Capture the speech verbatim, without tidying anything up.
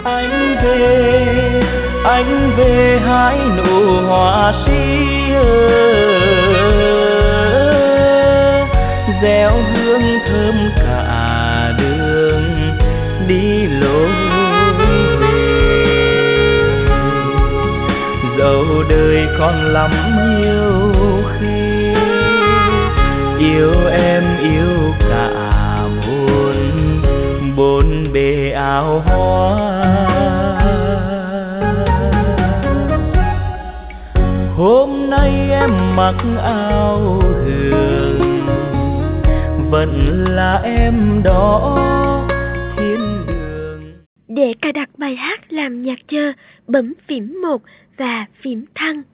Anh về, anh về hái nụ hoa sia, gieo hương thơm cả đường đi lối về. Dẫu đời còn lắm nhiều khi, yêu em yêu cả muôn bốn bề áo hoa. Hôm nay em mặc áo hường, vẫn là em đó thiên đường. Để cài đặt bài hát làm nhạc chờ, bấm phím một và phím thăng.